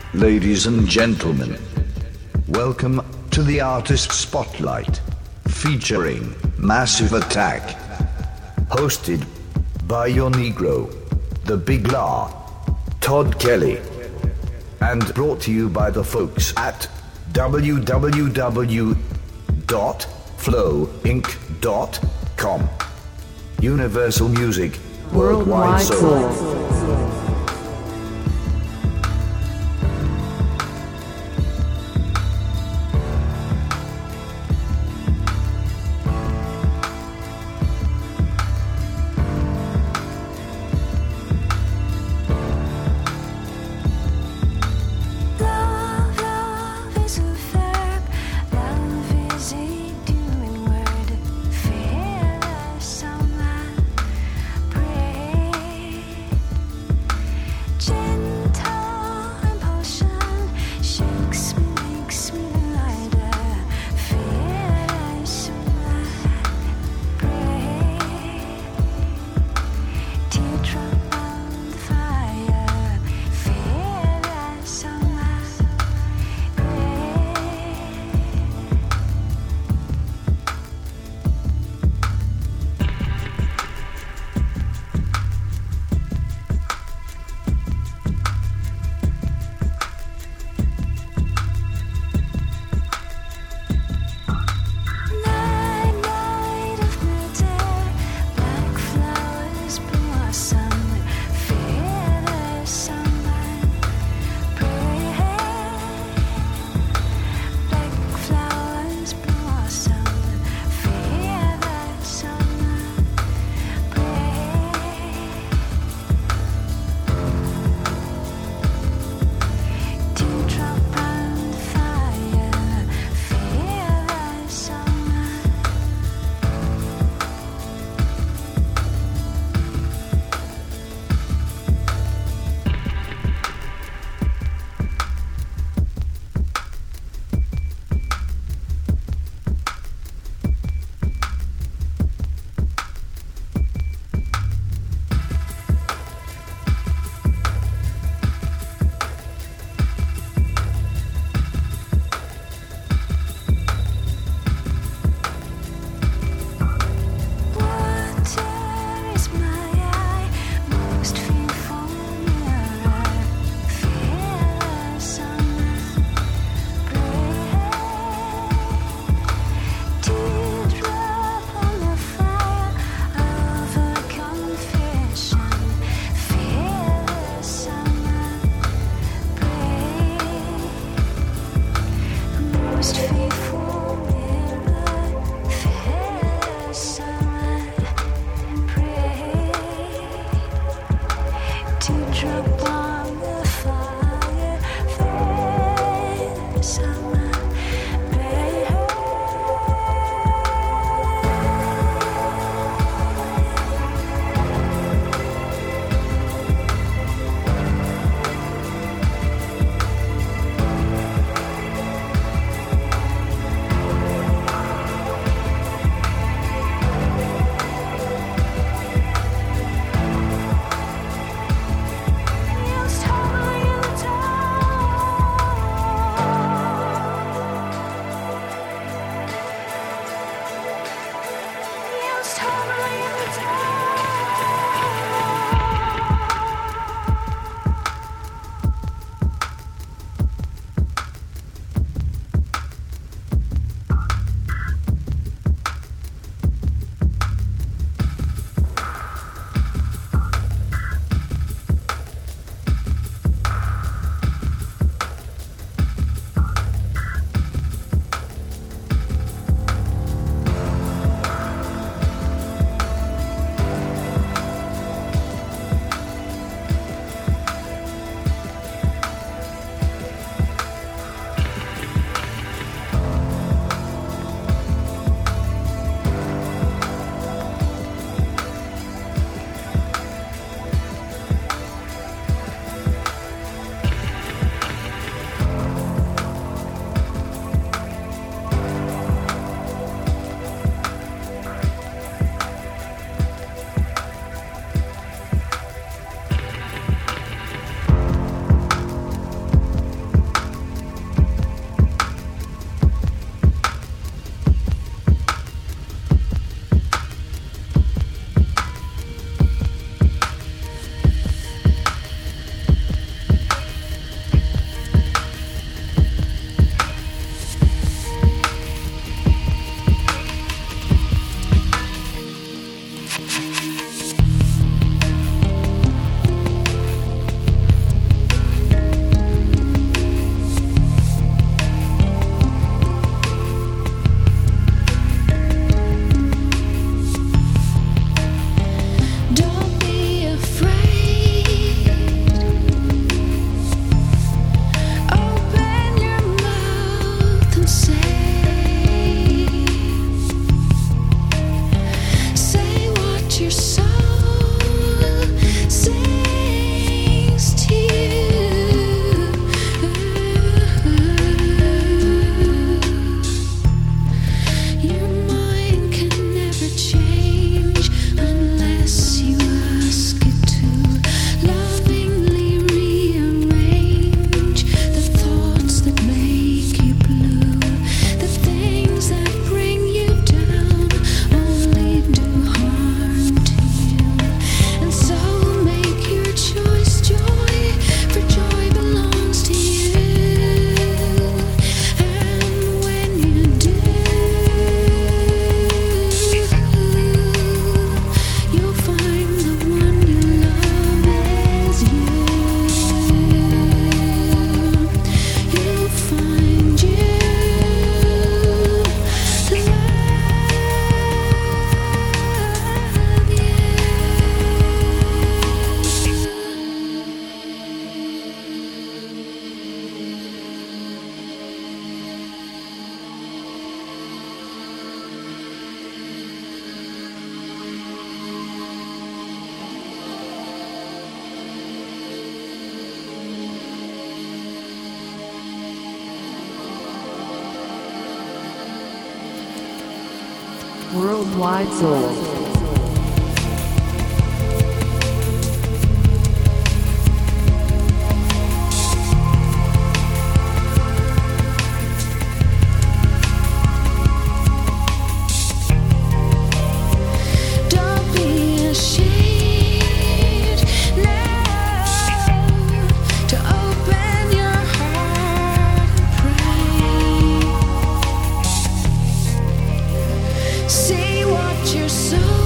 Ladies and gentlemen, welcome to the Artist Spotlight, featuring Massive Attack, hosted by your Negro, the Big La, Todd Kelly, and brought to you by the folks at www.flowinc.com. Universal Music Worldwide Soul. Worldwide Soul. See what you're so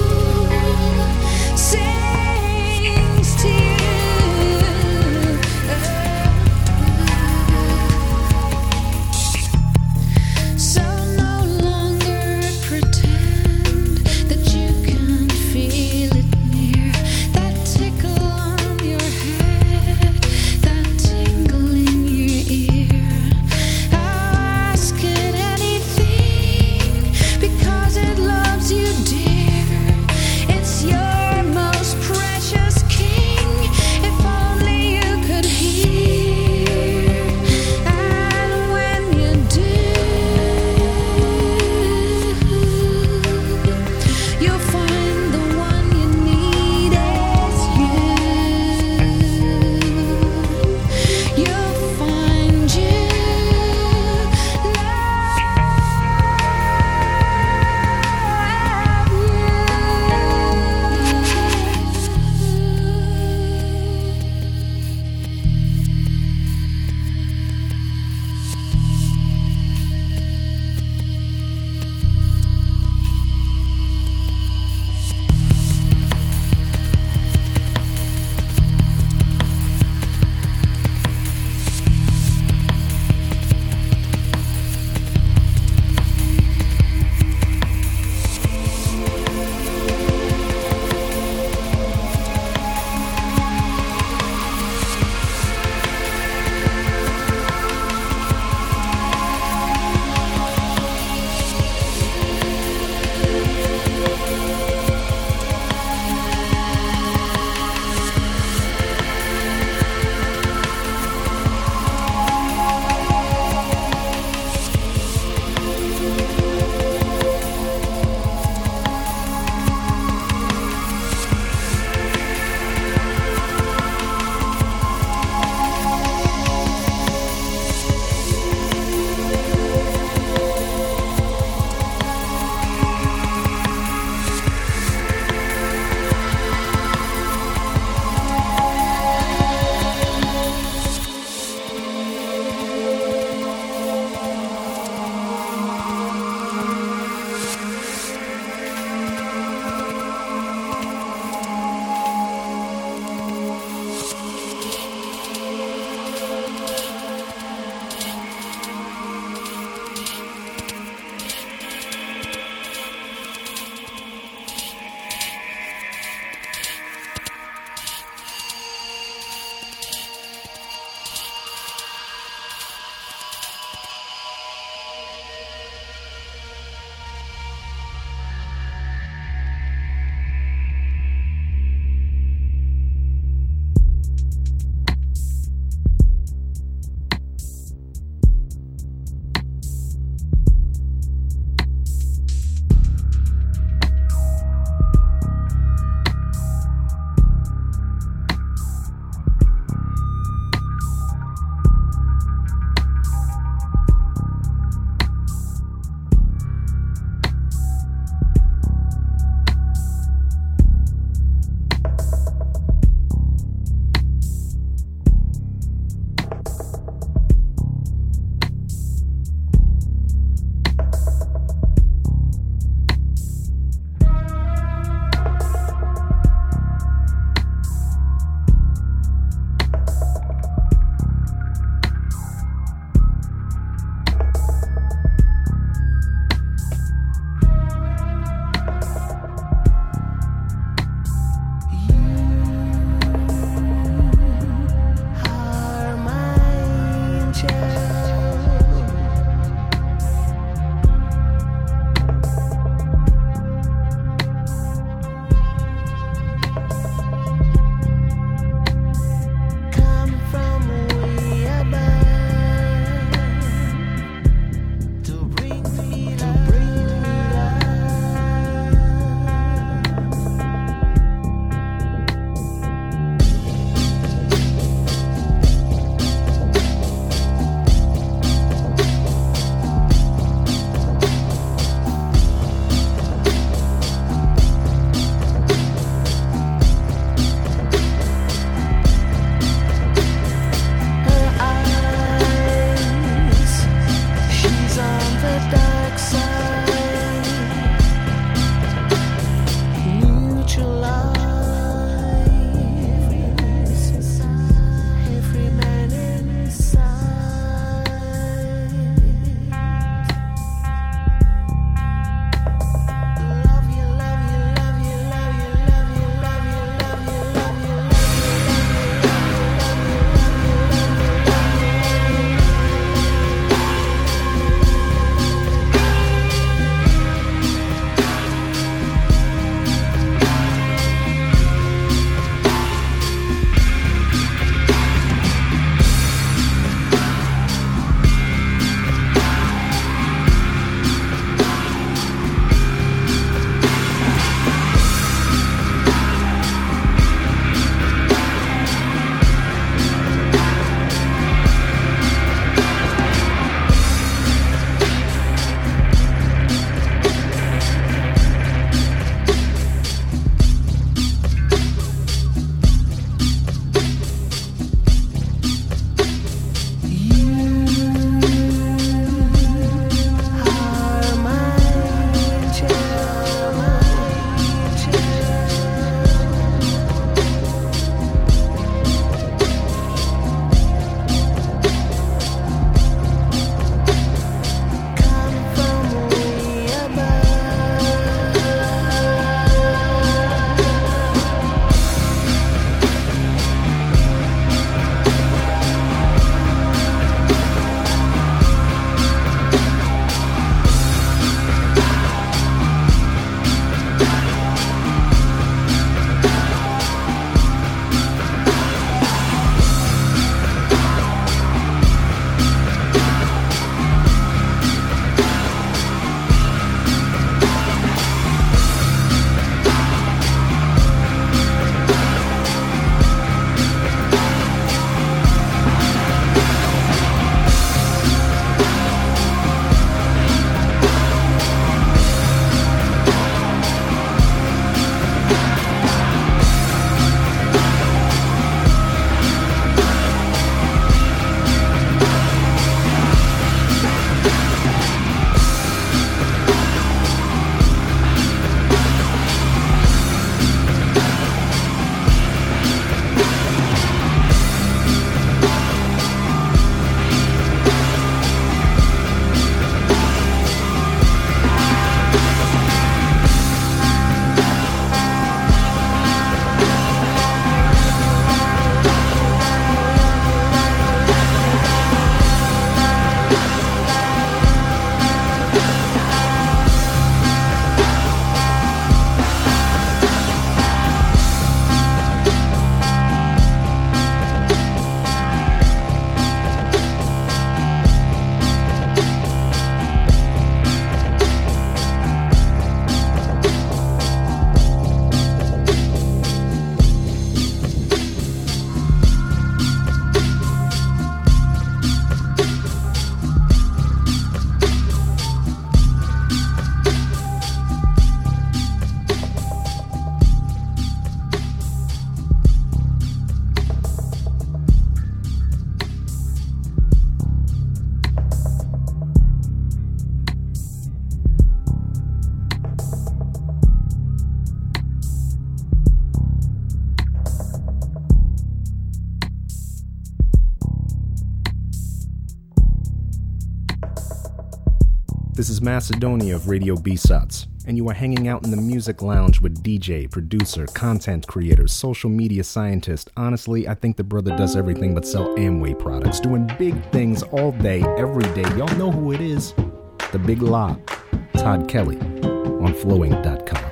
This is Macedonia of Radio B-Suts, and you are hanging out in the music lounge with DJ, producer, content creator, social media scientist. Honestly, I think the brother does everything but sell Amway products, doing big things all day, every day. Y'all know who it is. The Big La, Todd Kelly, on flowing.com.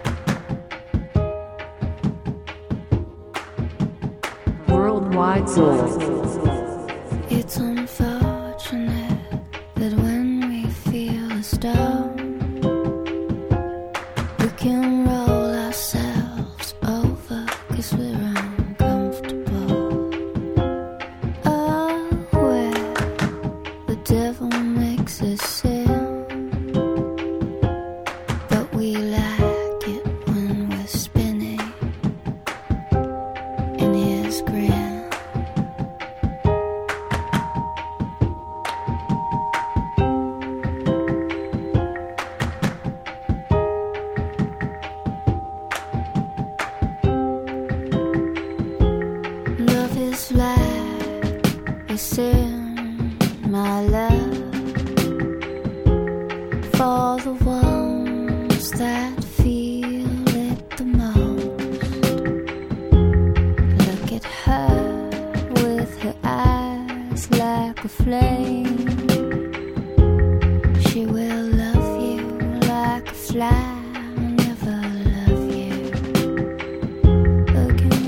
Worldwide Soul. It's unfortunate that when we feel a storm, we can roll ourselves over 'cause we're uncomfortable. Oh, where the devil makes us sin, but we like it when we're spinning in his grin. Love is like a sin, my love, for the ones that feel it the most. Look at her with her eyes like a flame. She will love you like a fly, never love you again.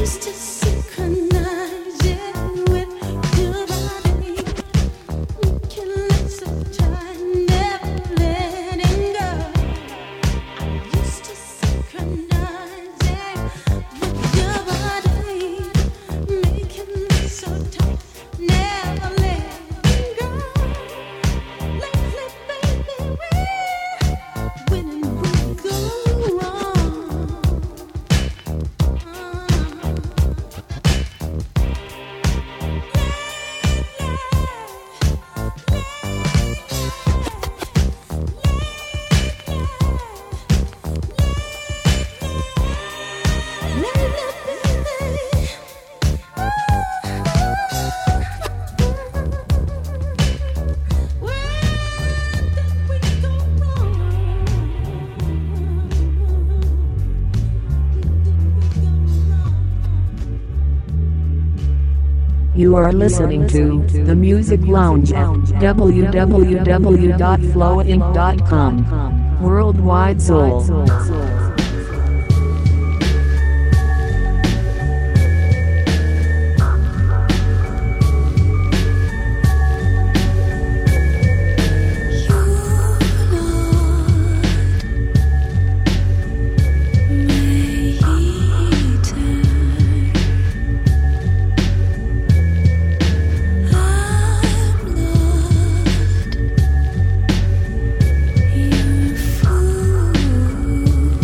You are listening to The Music Lounge at www.flowinc.com. Worldwide Soul. You're a fool.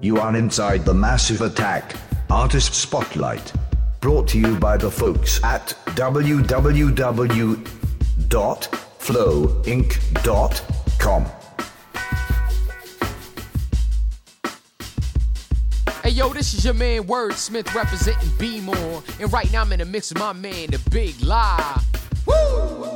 You are inside the Massive Attack Artist Spotlight, brought to you by the folks at www.flowinc.com. Hey yo, this is your man Wordsmith representing B-More, and right now I'm in the mix with my man, The Big Lie. Woo!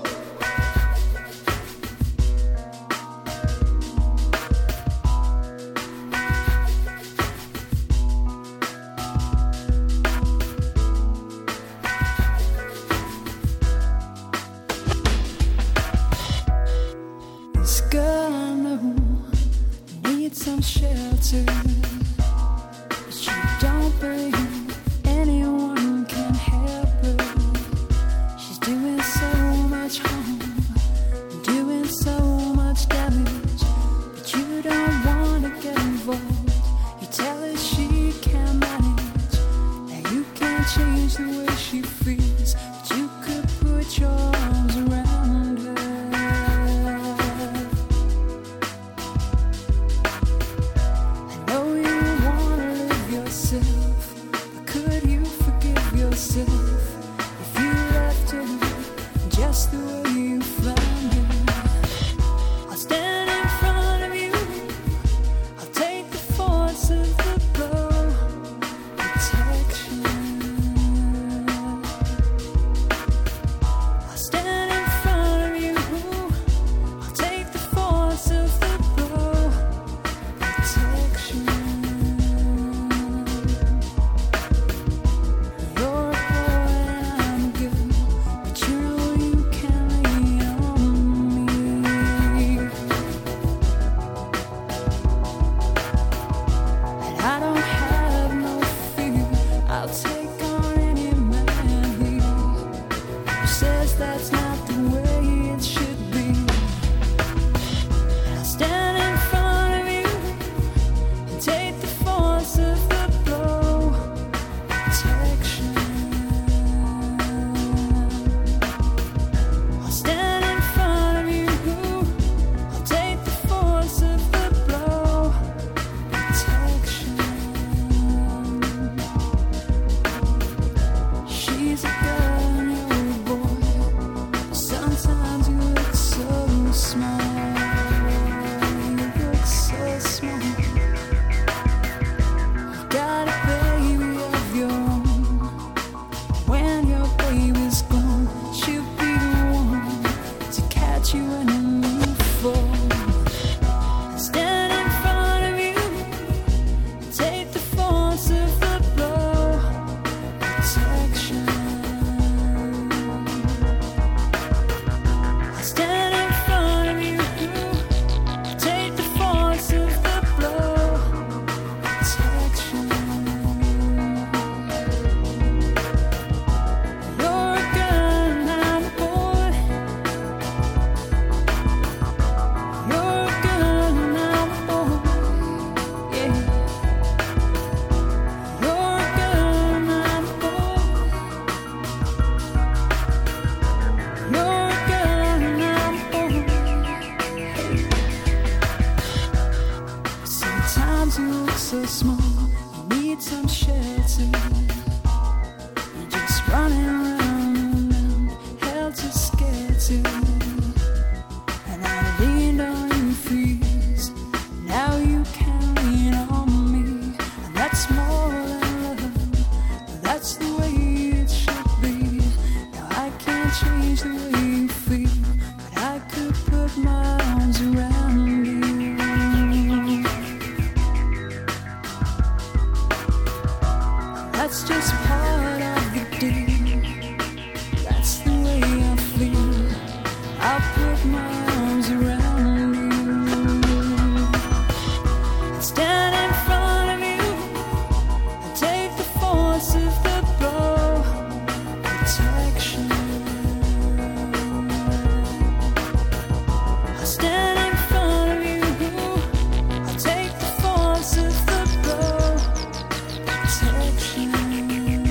This girl I know needs some shelter. She don't believe anyone can help her. She's doing so much harm, doing so much damage, but you don't want to get involved. You tell her she can't manage, that you can't change the way she feels, but you could put your arms around her. I know you wanna live yourself, but could you forgive yourself if you left her just the way you found her? I'll stand in front of you, I'll take the force of the blow, protection. I'll stand in front of you, I'll take the force of the blow, protection. You're a boy and I'm a girl, but you know you can lean on me. And I don't have no fear, I'll take on any man here who says that's not the way it should be. And I'll stand in front of you and take the force of the blow, protection. I'll stand in front of you, I'll take the force of the blow, protection. She's a girl and you're a boy. Sometimes you look so small. You look so small. You got a baby of your own. When your baby's gone, she'll be the one to catch you when you fall. Stand in front of you, take the force of the blow, protection. I stand in front of you, take the force of the blow, protection. You're a girl and I'm a boy. You're a girl and I'm a boy. Yeah. You're a girl and I'm a boy. You're a girl and I'm a boy. Sometimes you look so small, you need some shelter. You're just running around, helter skelter. And I leaned on you for years, now you can lean on me. And that's more than love, but that's the way it should be. Now I can't change the way you feel, but I could put my arms around you. That's just part of the deal. That's the way I feel. I'll put my arms around you. Stand in front of you and take the force of the blow, protection. I'll stand in front of you, I'll take the force of the blow, protection.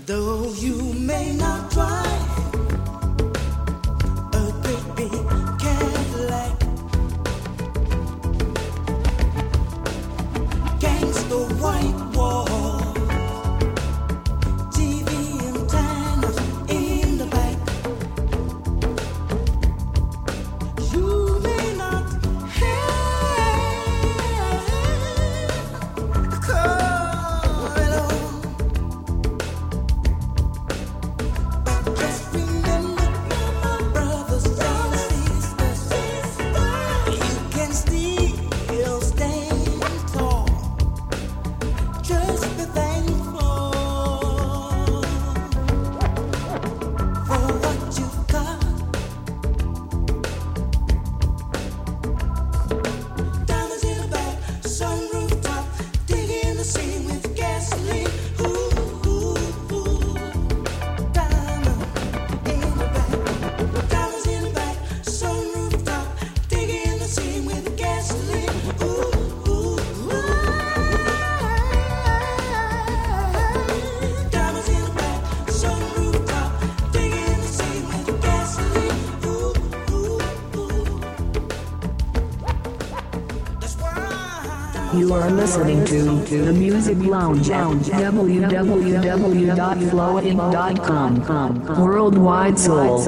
Though you may not drive a great big Cadillac, gangsta white wall, TV antennas in the back. You may not have a car at all, but just remember, my brothers and sisters, you can still stand tall. Just be thankful for what you've got. Diamonds in the back, sunroof top, digging the scene with gasoline. Ooh, ooh, ooh. Diamond in the back, diamonds in the back, sunroof top, digging the scene with gasoline. Ooh, ooh, ooh. Diamonds in the back, sunroof top, digging the scene with gasoline. Ooh, ooh, ooh. That's why You are listening to The Music Lounge at www.flowin.com. Worldwide Soul.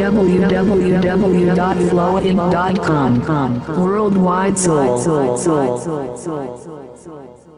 www.flowinc.com. Worldwide soul.